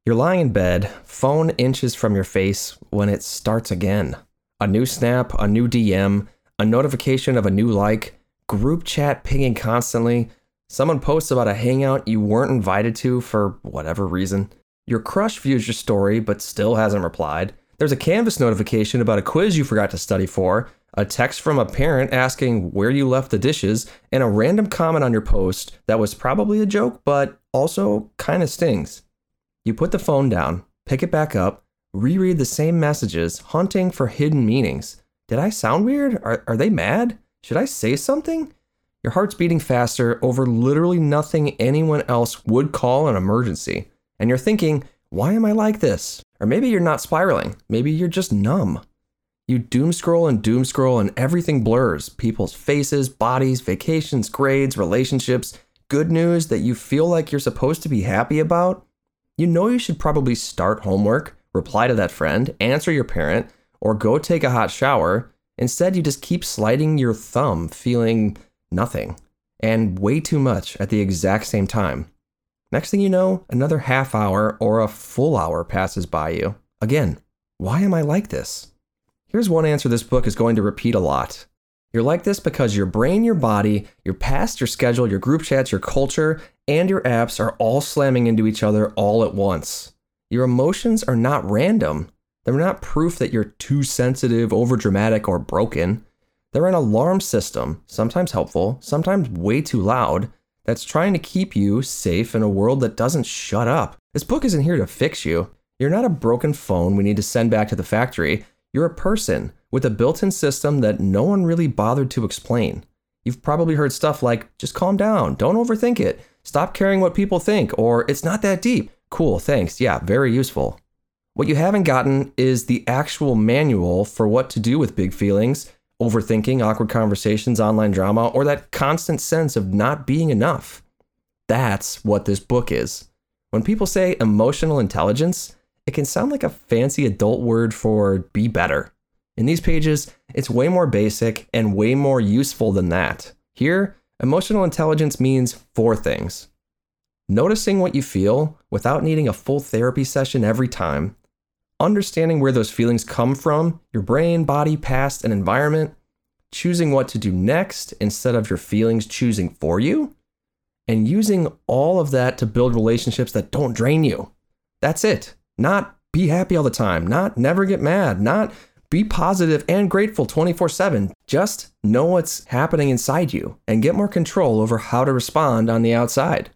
You're lying in bed, phone inches from your face when it starts again. A new snap, a new DM, a notification of a new like, group chat pinging constantly, someone posts about a hangout you weren't invited to for whatever reason. Your crush views your story but still hasn't replied. There's a Canvas notification about a quiz you forgot to study for, a text from a parent asking where you left the dishes, and a random comment on your post that was probably a joke but also kind of stings. You put the phone down, pick it back up, reread the same messages, hunting for hidden meanings. Did I sound weird? Are they mad? Should I say something? Your heart's beating faster over literally nothing anyone else would call an emergency. And you're thinking, why am I like this? Or maybe you're not spiraling. Maybe you're just numb. You doom scroll and everything blurs. People's faces, bodies, vacations, grades, relationships, good news that you feel like you're supposed to be happy about. You know you should probably start homework, reply to that friend, answer your parent, or go take a hot shower. Instead, you just keep sliding your thumb, feeling nothing, and way too much at the exact same time. Next thing you know, another half hour or a full hour passes by you. Again, why am I like this? Here's one answer this book is going to repeat a lot. You're like this because your brain, your body, your past, your schedule, your group chats, your culture, and your apps are all slamming into each other all at once. Your emotions are not random. They're not proof that you're too sensitive, overdramatic, or broken. They're an alarm system, sometimes helpful, sometimes way too loud, that's trying to keep you safe in a world that doesn't shut up. This book isn't here to fix you. You're not a broken phone we need to send back to the factory. You're a person with a built-in system that no one really bothered to explain. You've probably heard stuff like, just calm down, don't overthink it, stop caring what people think, or it's not that deep. Cool, thanks, yeah, very useful. What you haven't gotten is the actual manual for what to do with big feelings, overthinking, awkward conversations, online drama, or that constant sense of not being enough. That's what this book is. When people say emotional intelligence, it can sound like a fancy adult word for be better. In these pages, it's way more basic and way more useful than that. Here, emotional intelligence means 4 things. Noticing what you feel without needing a full therapy session every time. Understanding where those feelings come from, your brain, body, past, and environment. Choosing what to do next instead of your feelings choosing for you. And using all of that to build relationships that don't drain you. That's it. Not be happy all the time. Not never get mad. Not be positive and grateful 24/7. Just know what's happening inside you and get more control over how to respond on the outside.